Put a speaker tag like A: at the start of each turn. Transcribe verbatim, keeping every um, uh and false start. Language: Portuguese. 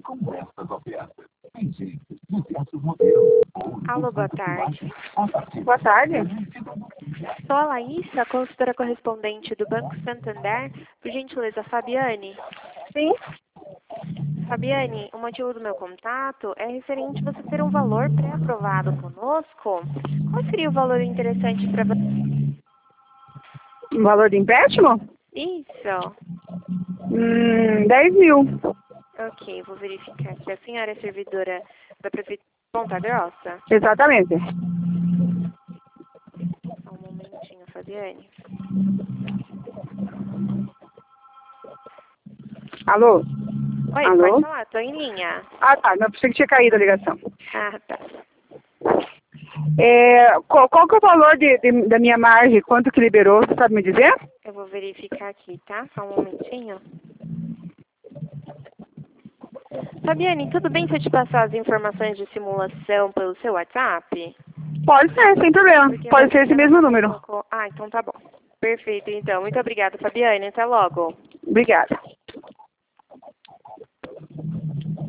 A: Alô, boa tarde.
B: Boa tarde.
A: Sou a Laísa, consultora correspondente do Banco Santander. Por gentileza, Fabiane.
B: Sim.
A: Fabiane, o motivo do meu contato é referente a você ter um valor pré-aprovado conosco. Qual seria o valor interessante para você?
B: Um valor de empréstimo?
A: Isso.
B: Hum, dez mil.
A: Ok, vou verificar aqui. A senhora é servidora da Prefeitura de Ponta Grossa?
B: Exatamente.
A: Só um momentinho, Fabiane.
B: Alô?
A: Oi,
B: Alô?
A: pode falar, tô em linha.
B: Ah, tá. Não, pensei que tinha caído a ligação.
A: Ah, tá.
B: É, qual, qual que é o valor de, de- da minha margem? Quanto que liberou? Você sabe me dizer?
A: Eu vou verificar aqui, tá? Só um momentinho. Fabiane, tudo bem se eu te passar as informações de simulação pelo seu WhatsApp?
B: Pode ser, sem problema.
A: Porque
B: Pode ser esse
A: ela
B: mesmo
A: não
B: número.
A: colocou... Ah, então tá bom. Perfeito, então. Muito obrigada, Fabiane. Até logo.
B: Obrigada.